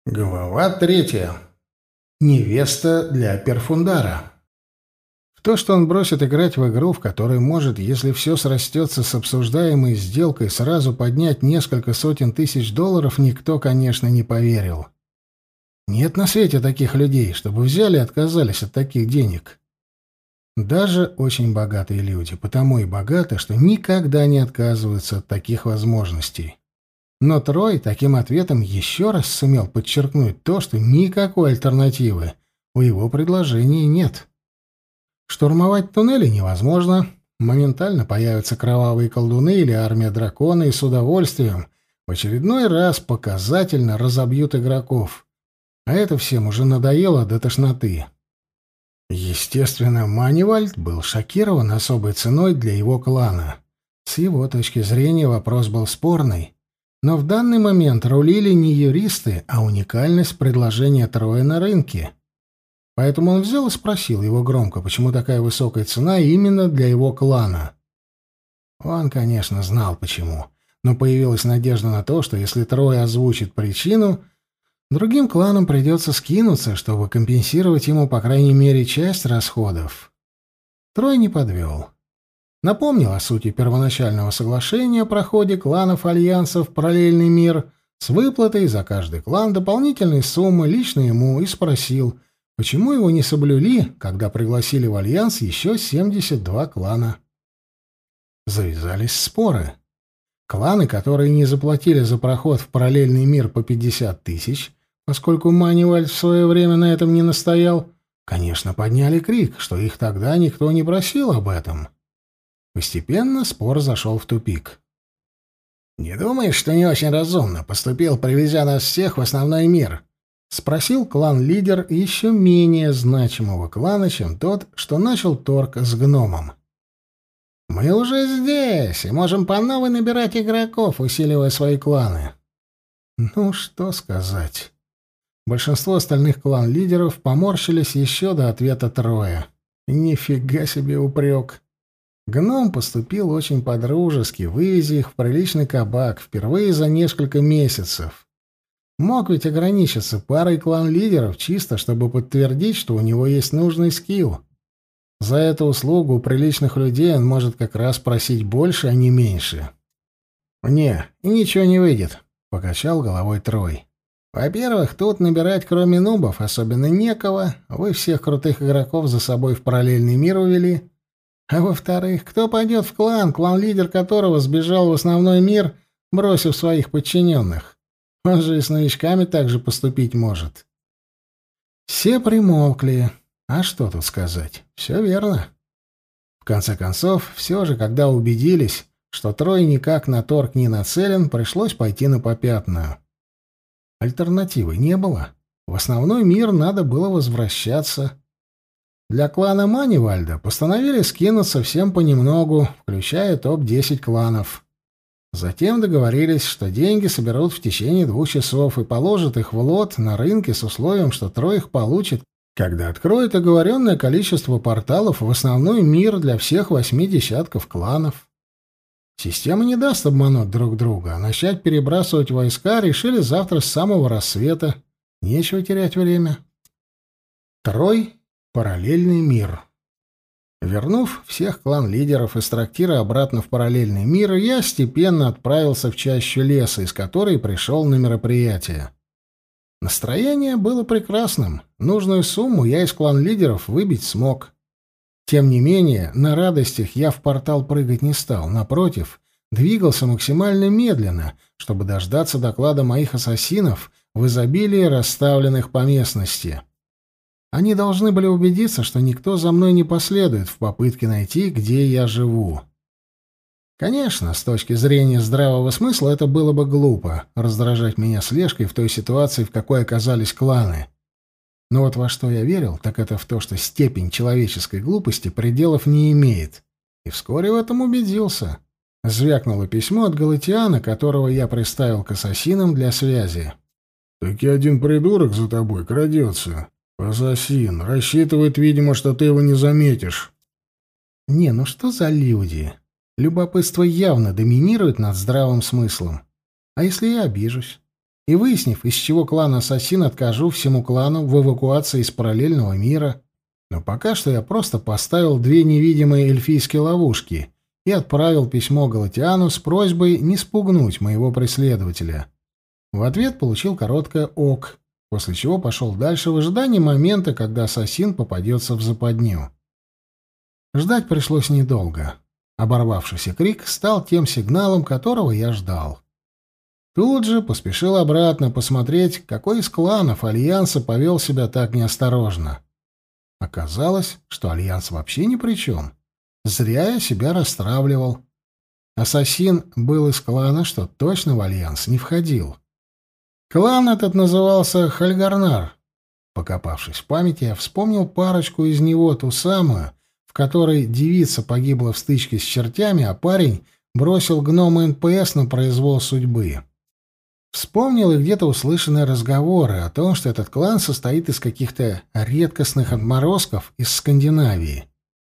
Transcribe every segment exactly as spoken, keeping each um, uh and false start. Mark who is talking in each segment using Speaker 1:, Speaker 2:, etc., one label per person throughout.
Speaker 1: Глава третья. Невеста для Перфундара. В то, что он бросит играть в игру, в которой может, если все срастется с обсуждаемой сделкой, сразу поднять несколько сотен тысяч долларов, никто, конечно, не поверил. Нет на свете таких людей, чтобы взяли и отказались от таких денег. Даже очень богатые люди, потому и богаты, что никогда не отказываются от таких возможностей. Но Трой таким ответом еще раз сумел подчеркнуть то, что никакой альтернативы у его предложения нет. Штурмовать туннели невозможно, моментально появятся кровавые колдуны или армия дракона и с удовольствием в очередной раз показательно разобьют игроков. А это всем уже надоело до тошноты. Естественно, Манивальд был шокирован особой ценой для его клана. С его точки зрения вопрос был спорный. Но в данный момент рулили не юристы, а уникальность предложения Троя на рынке. Поэтому он взял и спросил его громко, почему такая высокая цена именно для его клана. Он, конечно, знал почему, но появилась надежда на то, что если Трой озвучит причину, другим кланам придется скинуться, чтобы компенсировать ему, по крайней мере, часть расходов. Трой не подвел. Напомнил о сути первоначального соглашения о проходе кланов Альянса в параллельный мир с выплатой за каждый клан дополнительной суммы лично ему и спросил, почему его не соблюли, когда пригласили в Альянс еще семьдесят два клана. Завязались споры. Кланы, которые не заплатили за проход в параллельный мир по пятьдесят тысяч, поскольку Манивальд в свое время на этом не настоял, конечно, подняли крик, что их тогда никто не просил об этом. Постепенно спор зашел в тупик. «Не думаешь, что не очень разумно поступил, привезя нас всех в основной мир?» — спросил клан-лидер еще менее значимого клана, чем тот, что начал торг с гномом. «Мы уже здесь и можем по новой набирать игроков, усиливая свои кланы». Ну, что сказать. Большинство остальных клан-лидеров поморщились еще до ответа Троя. Нифига себе упрек. Гном поступил очень по-дружески, вывезя их в приличный кабак впервые за несколько месяцев. Мог ведь ограничиться парой клан-лидеров, чисто чтобы подтвердить, что у него есть нужный скилл. За эту услугу у приличных людей он может как раз просить больше, а не меньше. «Не, ничего не выйдет», — покачал головой Трой. «Во-первых, тут набирать кроме нубов особенно некого, вы всех крутых игроков за собой в параллельный мир увели. А во-вторых, кто пойдет в клан, клан-лидер которого сбежал в основной мир, бросив своих подчиненных? Он же и с новичками так же поступить может». Все примолкли. А что тут сказать? Все верно. В конце концов, все же, когда убедились, что Трой никак на торг не нацелен, пришлось пойти на попятную. Альтернативы не было. В основной мир надо было возвращаться. Для клана Манивальда постановили скинуться всем понемногу, включая топ десять кланов. Затем договорились, что деньги соберут в течение двух часов и положат их в лот на рынке с условием, что Трой их получит, когда откроет оговоренное количество порталов в основной мир для всех восьми десятков кланов. Система не даст обмануть друг друга, а начать перебрасывать войска решили завтра с самого рассвета. Нечего терять время. Трой. Параллельный мир. Вернув всех клан-лидеров из трактира обратно в параллельный мир, я степенно отправился в чащу леса, из которой пришел на мероприятие. Настроение было прекрасным. Нужную сумму я из клан-лидеров выбить смог. Тем не менее, на радостях я в портал прыгать не стал. Напротив, двигался максимально медленно, чтобы дождаться доклада моих ассасинов в изобилии расставленных по местности. Они должны были убедиться, что никто за мной не последует в попытке найти, где я живу. Конечно, с точки зрения здравого смысла это было бы глупо — раздражать меня слежкой в той ситуации, в какой оказались кланы. Но вот во что я верил, так это в то, что степень человеческой глупости пределов не имеет. И вскоре в этом убедился. Звякнуло письмо от Галатиана, которого я приставил к ассасинам для связи.
Speaker 2: «Таки один придурок за тобой крадется. Ассасин рассчитывает, видимо, что ты его не заметишь».
Speaker 1: Не, ну что за люди? Любопытство явно доминирует над здравым смыслом. А если я обижусь? и выяснив, из чего клан Ассасин, откажу всему клану в эвакуации из параллельного мира. Но пока что я просто поставил две невидимые эльфийские ловушки и отправил письмо Галатиану с просьбой не спугнуть моего преследователя. В ответ получил короткое «ок», после чего пошел дальше в ожидании момента, когда Ассасин попадется в западню. Ждать пришлось недолго. Оборвавшийся крик стал тем сигналом, которого я ждал. Тут же поспешил обратно посмотреть, какой из кланов Альянса повел себя так неосторожно. Оказалось, что Альянс вообще ни при чем. Зря я себя расстраивал. Ассасин был из клана, что точно в Альянс не входил. Клан этот назывался Хальгарнар. Покопавшись в памяти, я вспомнил парочку из него, ту самую, в которой девица погибла в стычке с чертями, а парень бросил гнома эн пэ эс на произвол судьбы. Вспомнил и где-то услышанные разговоры о том, что этот клан состоит из каких-то редкостных отморозков из Скандинавии.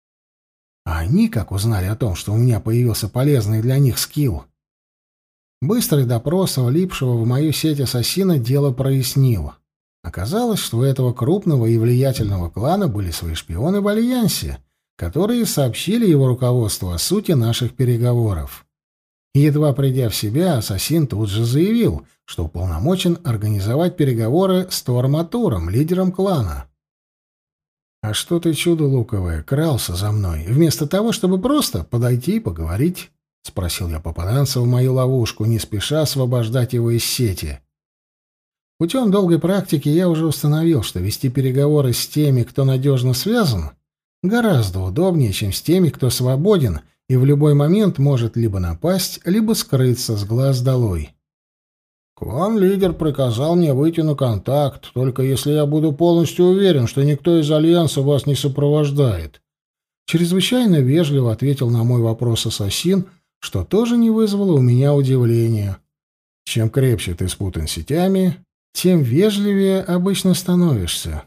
Speaker 1: А они как узнали о том, что у меня появился полезный для них скилл? Быстрый допрос влипшего в мою сеть ассасина дело прояснил. Оказалось, что у этого крупного и влиятельного клана были свои шпионы в Альянсе, которые сообщили его руководству о сути наших переговоров. Едва придя в себя, ассасин тут же заявил, что уполномочен организовать переговоры с Торматуром, лидером клана. «А что ты, чудо луковое, крался за мной, вместо того, чтобы просто подойти и поговорить?» — спросил я попаданца в мою ловушку, не спеша освобождать его из сети. Путем долгой практики я уже установил, что вести переговоры с теми, кто надежно связан, гораздо удобнее, чем с теми, кто свободен и в любой момент может либо напасть, либо скрыться с глаз долой. «Клан-лидер приказал мне выйти на контакт, только если я буду полностью уверен, что никто из Альянса вас не сопровождает». Чрезвычайно вежливо ответил на мой вопрос ассасин, что тоже не вызвало у меня удивления. Чем крепче ты спутан сетями, тем вежливее обычно становишься.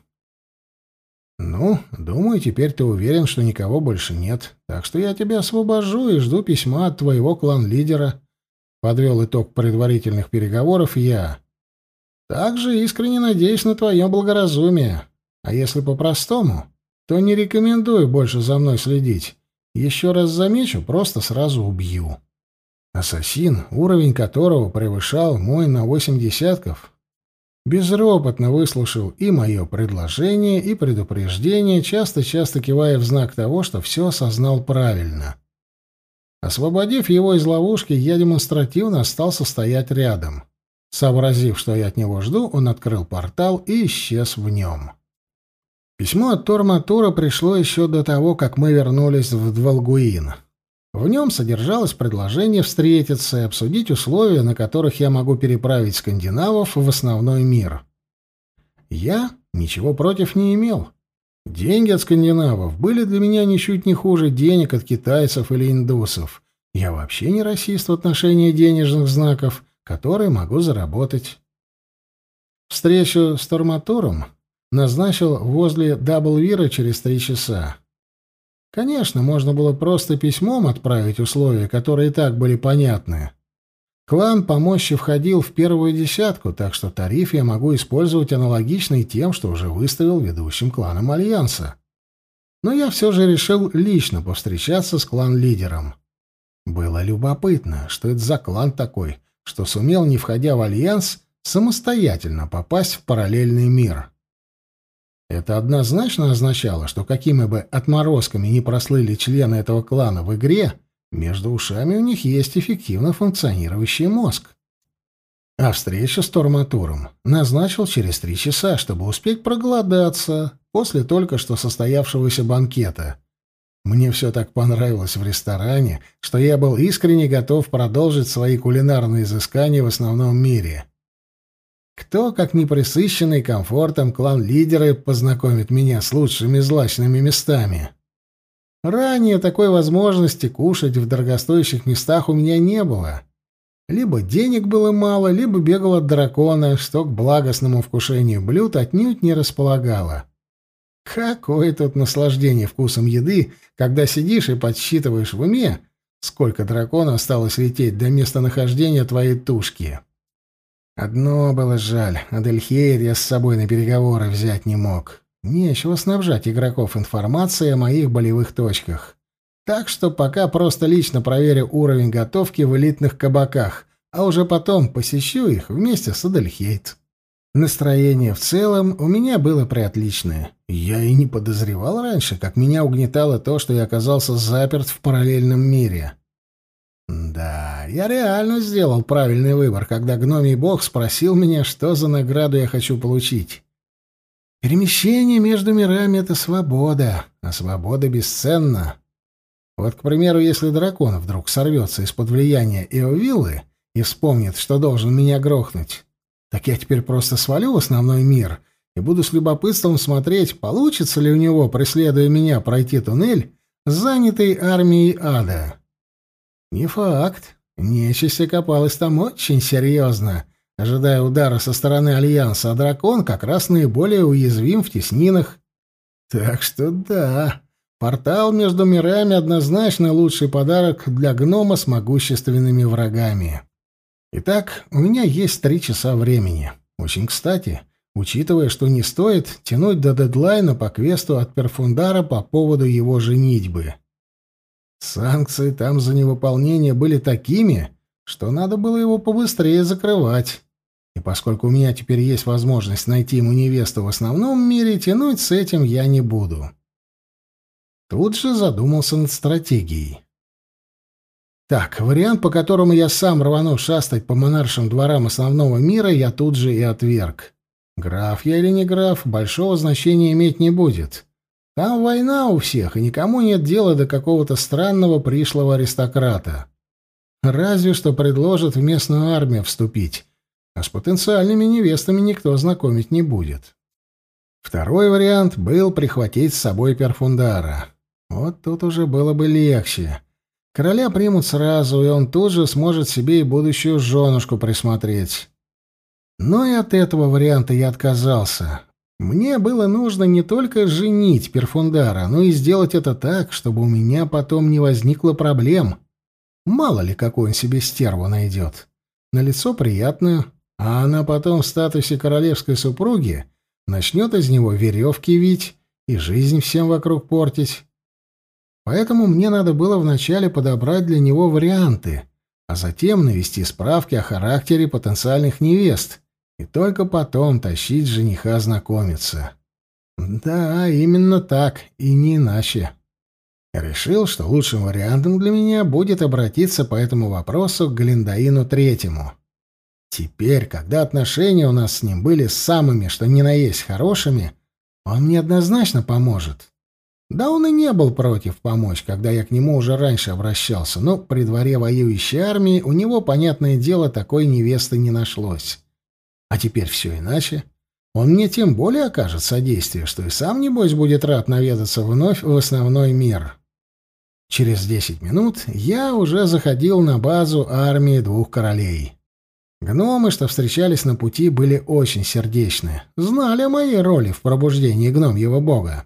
Speaker 1: «Ну, думаю, теперь ты уверен, что никого больше нет, так что я тебя освобожу и жду письма от твоего клан-лидера», — подвел итог предварительных переговоров я. «Также искренне надеюсь на твое благоразумие, а если по-простому, то не рекомендую больше за мной следить. Еще раз замечу, просто сразу убью». Ассасин, уровень которого превышал мой на восемь десятков, безропотно выслушал и мое предложение, и предупреждение, часто-часто кивая в знак того, что все осознал правильно. Освободив его из ловушки, я демонстративно остался стоять рядом. Сообразив, что я от него жду, он открыл портал и исчез в нем. Письмо от Торматура пришло еще до того, как мы вернулись в Двалгуин. В нем содержалось предложение встретиться и обсудить условия, на которых я могу переправить скандинавов в основной мир. Я ничего против не имел. Деньги от скандинавов были для меня ничуть не хуже денег от китайцев или индусов. Я вообще не расист в отношении денежных знаков, которые могу заработать. Встречу с Торматуром назначил возле Даблвира через три часа. Конечно, можно было просто письмом отправить условия, которые и так были понятны. Клан помощи входил в первую десятку, так что тариф я могу использовать аналогичный тем, что уже выставил ведущим кланом Альянса. Но я все же решил лично повстречаться с клан-лидером. Было любопытно, что это за клан такой, что сумел, не входя в Альянс, самостоятельно попасть в параллельный мир. Это однозначно означало, что какими бы отморозками ни прослыли члены этого клана в игре, между ушами у них есть эффективно функционирующий мозг. А встречу с Торматуром назначил через три часа, чтобы успеть проголодаться после только что состоявшегося банкета. Мне все так понравилось в ресторане, что я был искренне готов продолжить свои кулинарные изыскания в основном мире. Кто, как не пресыщенный комфортом клан-лидеры, познакомит меня с лучшими злачными местами? Ранее такой возможности кушать в дорогостоящих местах у меня не было. Либо денег было мало, либо бегал от дракона, что к благостному вкушению блюд отнюдь не располагало. Какое тут наслаждение вкусом еды, когда сидишь и подсчитываешь в уме, сколько дракона осталось лететь до местонахождения твоей тушки. Одно было жаль, Адельхейр я с собой на переговоры взять не мог. Нечего снабжать игроков информацией о моих болевых точках. Так что пока просто лично проверю уровень готовки в элитных кабаках, а уже потом посещу их вместе с Адельхейт. Настроение в целом у меня было приотличное. Я и не подозревал раньше, как меня угнетало то, что я оказался заперт в параллельном мире. Да, я реально сделал правильный выбор, когда гномий бог спросил меня, что за награду я хочу получить. Перемещение между мирами — это свобода, а свобода бесценна. Вот, к примеру, если дракон вдруг сорвется из-под влияния Эовиллы и вспомнит, что должен меня грохнуть, так я теперь просто свалю в основной мир и буду с любопытством смотреть, получится ли у него, преследуя меня, пройти туннель, занятый армией ада. Не факт. Нечисть окопалась там очень серьезно, ожидая удара со стороны Альянса, а дракон как раз наиболее уязвим в теснинах. Так что да, портал между мирами однозначно лучший подарок для гнома с могущественными врагами. Итак, у меня есть три часа времени. Очень кстати, учитывая, что не стоит тянуть до дедлайна по квесту от Перфундара по поводу его женитьбы. Санкции там за невыполнение были такими, что надо было его побыстрее закрывать. И поскольку у меня теперь есть возможность найти ему невесту в основном мире, тянуть с этим я не буду. Тут же задумался над стратегией. Так, вариант, по которому я сам рвану шастать по монаршим дворам основного мира, я тут же и отверг. Граф я или не граф, большого значения иметь не будет. Там война у всех, и никому нет дела до какого-то странного пришлого аристократа. Разве что предложат в местную армию вступить, а с потенциальными невестами никто знакомить не будет. Второй вариант был прихватить с собой Перфундара. Вот тут уже было бы легче. Короля примут сразу, и он тут же сможет себе и будущую женушку присмотреть. Но и от этого варианта я отказался. Мне было нужно не только женить Перфундара, но и сделать это так, чтобы у меня потом не возникло проблем. Мало ли, какой он себе стерву найдет. Налицо приятную, а она потом в статусе королевской супруги начнет из него веревки вить и жизнь всем вокруг портить. Поэтому мне надо было вначале подобрать для него варианты, а затем навести справки о характере потенциальных невест, и только потом тащить жениха знакомиться. Да, именно так, и не иначе. Я решил, что лучшим вариантом для меня будет обратиться по этому вопросу к Глиндаину Третьему. Теперь, когда отношения у нас с ним были самыми, что ни на есть хорошими, он мне однозначно поможет. Да он и не был против помочь, когда я к нему уже раньше обращался, но при дворе воюющей армии у него, понятное дело, такой невесты не нашлось. А теперь все иначе. Он мне тем более окажет содействие, что и сам, небось, будет рад наведаться вновь в основной мир. Через десять минут я уже заходил на базу армии двух королей. Гномы, что встречались на пути, были очень сердечны, знали о моей роли в пробуждении гномьего бога.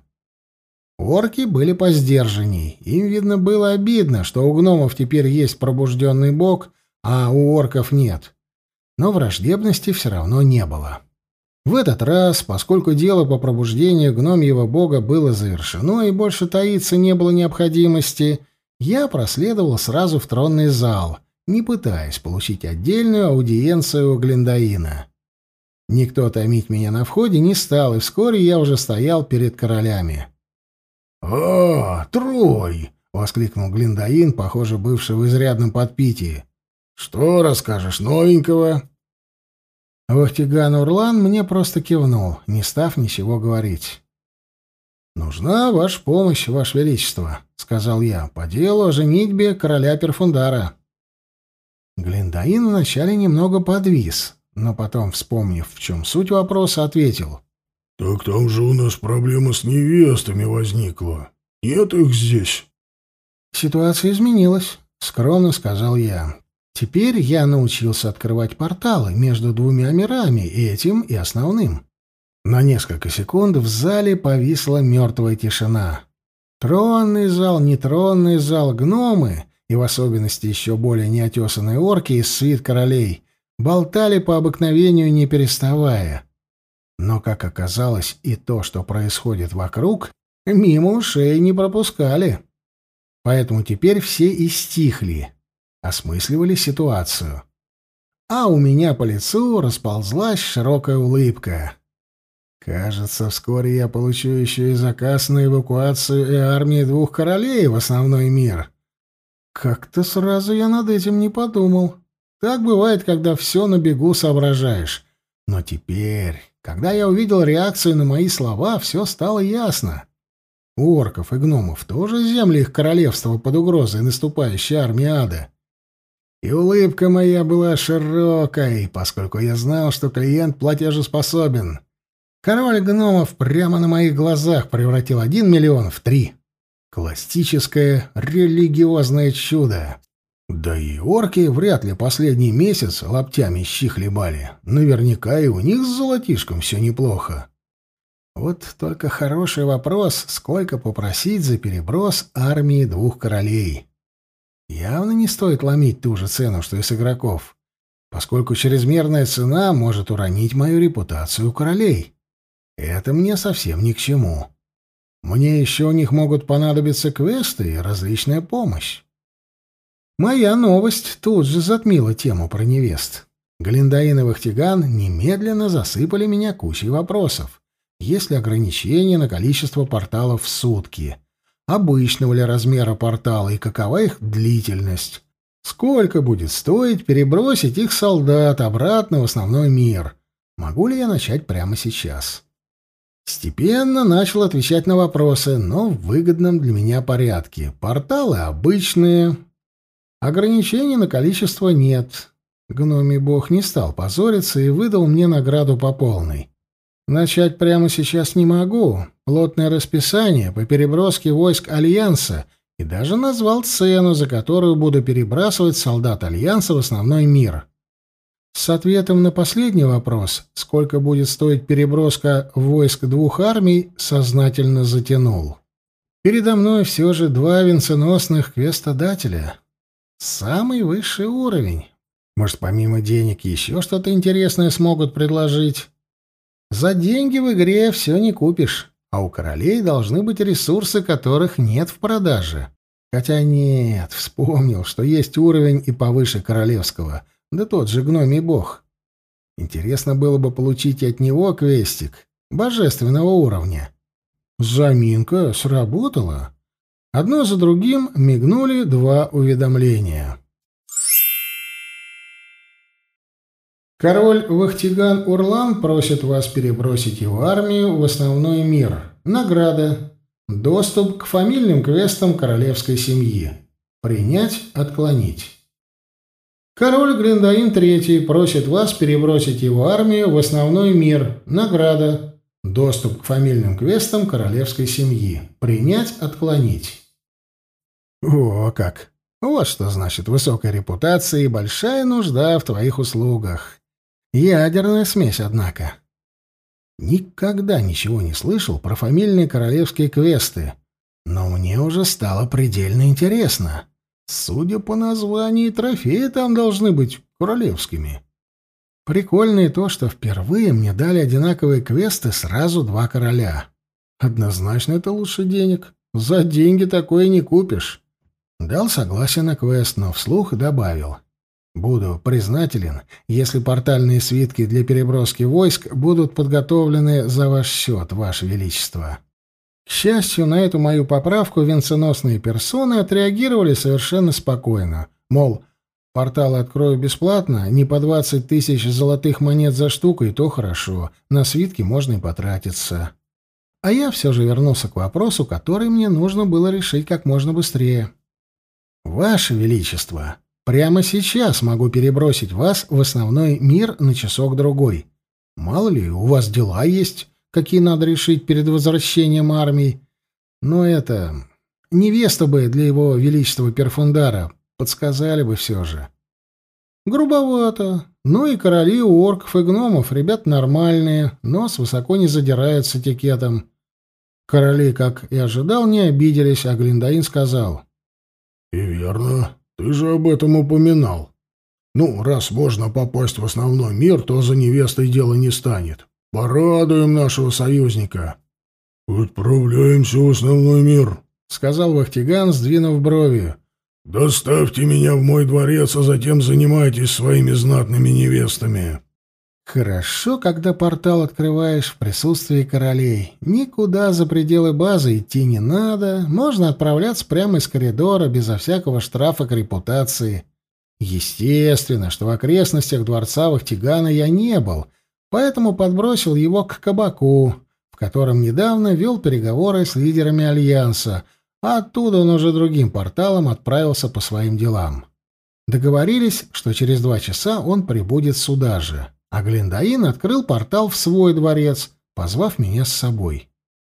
Speaker 1: Орки были посдержанней, им, видно, было обидно, что у гномов теперь есть пробужденный бог, а у орков нет. Но враждебности все равно не было. В этот раз, поскольку дело по пробуждению гномьего бога было завершено и больше таиться не было необходимости, я проследовал сразу в тронный зал, не пытаясь получить отдельную аудиенцию у Глиндаина. Никто томить меня на входе не стал, и вскоре я уже стоял перед королями.
Speaker 2: «А, Трой!» — воскликнул Глиндаин, похоже, бывший в изрядном подпитии. «Что расскажешь новенького?»
Speaker 1: Вахтиган Урлан мне просто кивнул, не став ничего говорить. «Нужна ваша помощь, ваше величество», — сказал я, — «по делу о женитьбе короля Перфундара». Глиндаин вначале немного подвис, но потом, вспомнив, в чем суть вопроса, ответил.
Speaker 2: «Так там же у нас проблема с невестами возникла. Нет их здесь».
Speaker 1: «Ситуация изменилась», — скромно сказал я. «Теперь я научился открывать порталы между двумя мирами, этим и основным». На несколько секунд в зале повисла мертвая тишина. Тронный зал, нетронный зал, гномы, и в особенности еще более неотесанные орки из свит королей, болтали по обыкновению, не переставая. Но, как оказалось, и то, что происходит вокруг, мимо ушей не пропускали. Поэтому теперь все и стихли, осмысливали ситуацию. А у меня по лицу расползлась широкая улыбка. Кажется, вскоре я получу еще и заказ на эвакуацию и армии двух королей в основной мир. Как-то сразу я над этим не подумал. Так бывает, когда все на бегу соображаешь. Но теперь, когда я увидел реакцию на мои слова, все стало ясно. У орков и гномов тоже земли их королевства под угрозой наступающей армии ада. И улыбка моя была широкой, поскольку я знал, что клиент платежеспособен. Король гномов прямо на моих глазах превратил один миллион в три. Классическое религиозное чудо. Да и орки вряд ли последний месяц лоптями щи хлебали. Наверняка и у них с золотишком все неплохо. Вот только хороший вопрос, сколько попросить за переброс армии двух королей. Явно не стоит ломить ту же цену, что и с игроков, поскольку чрезмерная цена может уронить мою репутацию у королей. Это мне совсем ни к чему. Мне еще у них могут понадобиться квесты и различная помощь. Моя новость тут же затмила тему про невест. Глиндаин и Вахтиган немедленно засыпали меня кучей вопросов. Есть ли ограничения на количество порталов в сутки? Обычного ли размера портала и какова их длительность? Сколько будет стоить перебросить их солдат обратно в основной мир? Могу ли я начать прямо сейчас? Степенно начал отвечать на вопросы, но в выгодном для меня порядке. Порталы обычные. Ограничений на количество нет. Гномий бог не стал позориться и выдал мне награду по полной. Начать прямо сейчас не могу. Плотное расписание по переброске войск Альянса и даже назвал цену, за которую буду перебрасывать солдат Альянса в основной мир. С ответом на последний вопрос, сколько будет стоить переброска войск двух армий, сознательно затянул. Передо мной все же два венценосных квестодателя. Самый высший уровень. Может, помимо денег еще что-то интересное смогут предложить? За деньги в игре все не купишь, а у королей должны быть ресурсы, которых нет в продаже. Хотя нет, вспомнил, что есть уровень и повыше королевского, да тот же гномий бог. Интересно было бы получить от него квестик божественного уровня. Заминка сработала. Одно за другим мигнули два уведомления. Король Вахтиган Урлан просит вас перебросить его армию в основной мир. Награда. Доступ к фамильным квестам королевской семьи. Принять, отклонить. Король Глиндаин третий просит вас перебросить его армию в основной мир. Награда. Доступ к фамильным квестам королевской семьи. Принять, отклонить. О, как! Вот что значит высокая репутация и большая нужда в твоих услугах. Ядерная смесь, однако. Никогда ничего не слышал про фамильные королевские квесты, но мне уже стало предельно интересно. Судя по названию, трофеи там должны быть королевскими. Прикольно и то, что впервые мне дали одинаковые квесты сразу два короля. Однозначно это лучше денег. За деньги такое не купишь. Дал согласие на квест, но вслух добавил. Буду признателен, если портальные свитки для переброски войск будут подготовлены за ваш счет, ваше величество. К счастью, на эту мою поправку венценосные персоны отреагировали совершенно спокойно. Мол, порталы открою бесплатно, не по двадцать тысяч золотых монет за штуку, и то хорошо, на свитки можно и потратиться. А я все же вернулся к вопросу, который мне нужно было решить как можно быстрее. «Ваше Величество, прямо сейчас могу перебросить вас в основной мир на часок-другой. Мало ли, у вас дела есть, какие надо решить перед возвращением армии. Но это... невеста бы для его Величества Перфундара подсказали бы все же». Грубовато. Ну и короли у орков и гномов, ребят нормальные, нос высоко не задирают с этикетом. Короли, как и ожидал, не обиделись, а Глиндаин сказал:
Speaker 2: — И верно, ты же об этом упоминал. Ну, раз можно попасть в основной мир, то за невестой дело не станет. Порадуем нашего союзника». «Отправляемся в основной мир», — сказал Вахтиган, сдвинув брови. «Доставьте меня в мой дворец, а затем занимайтесь своими знатными невестами».
Speaker 1: Хорошо, когда портал открываешь в присутствии королей. Никуда за пределы базы идти не надо, можно отправляться прямо из коридора, безо всякого штрафа к репутации. Естественно, что в окрестностях дворца Вахтигана я не был, поэтому подбросил его к кабаку, в котором недавно вел переговоры с лидерами Альянса, а оттуда он уже другим порталом отправился по своим делам. Договорились, что через два часа он прибудет сюда же. А Глиндаин открыл портал в свой дворец, позвав меня с собой.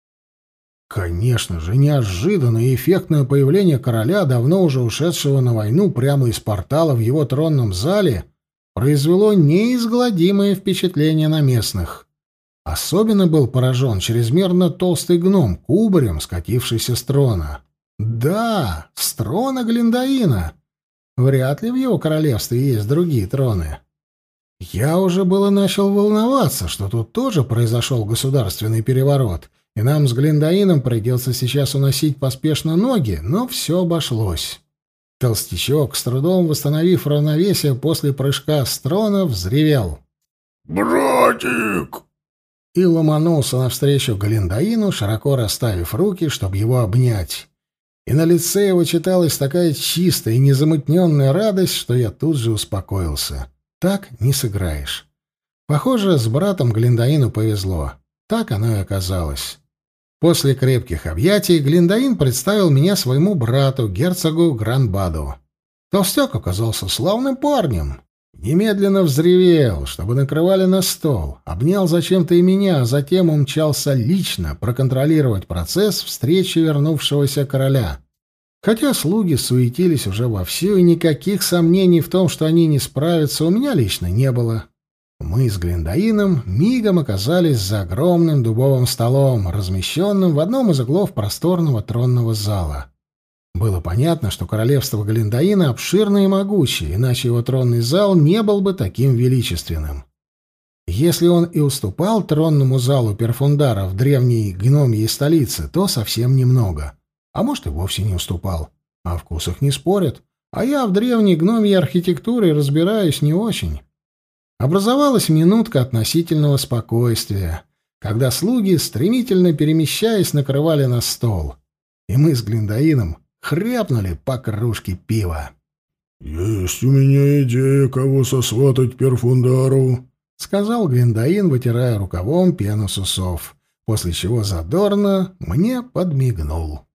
Speaker 1: Конечно же, неожиданное и эффектное появление короля, давно уже ушедшего на войну прямо из портала в его тронном зале, произвело неизгладимое впечатление на местных. Особенно был поражен чрезмерно толстый гном, кубарем скатившийся с трона. Да, с трона Глиндаина. Вряд ли в его королевстве есть другие троны. Я уже было начал волноваться, что тут тоже произошел государственный переворот, и нам с Глиндаином придется сейчас уносить поспешно ноги, но все обошлось. Толстячок, с трудом восстановив равновесие после прыжка с трона, взревел:
Speaker 2: «Братик!»
Speaker 1: и ломанулся навстречу Глиндаину, широко расставив руки, чтобы его обнять. И на лице его читалась такая чистая и незамутненная радость, что я тут же успокоился. Так не сыграешь. Похоже, с братом Глиндаину повезло. Так оно и оказалось. После крепких объятий Глиндаин представил меня своему брату, герцогу Гранбаду. Толстяк оказался славным парнем. Немедленно взревел, чтобы накрывали на стол, обнял зачем-то и меня, а затем умчался лично проконтролировать процесс встречи вернувшегося короля. Хотя слуги суетились уже вовсю, и никаких сомнений в том, что они не справятся, у меня лично не было. Мы с Глиндаином мигом оказались за огромным дубовым столом, размещенным в одном из углов просторного тронного зала. Было понятно, что королевство Глиндаина обширно и могучее, иначе его тронный зал не был бы таким величественным. Если он и уступал тронному залу Перфундара в древней гномьей столице, то совсем немного. А может, и вовсе не уступал. О вкусах не спорят. А я в древней гномьей архитектуре разбираюсь не очень. Образовалась минутка относительного спокойствия, когда слуги, стремительно перемещаясь, накрывали на стол. И мы с Глиндаином хряпнули по кружке пива.
Speaker 2: «Есть у меня идея, кого сосватать Перфундару»,
Speaker 1: — сказал Глиндаин, вытирая рукавом пену с усов, после чего задорно мне подмигнул.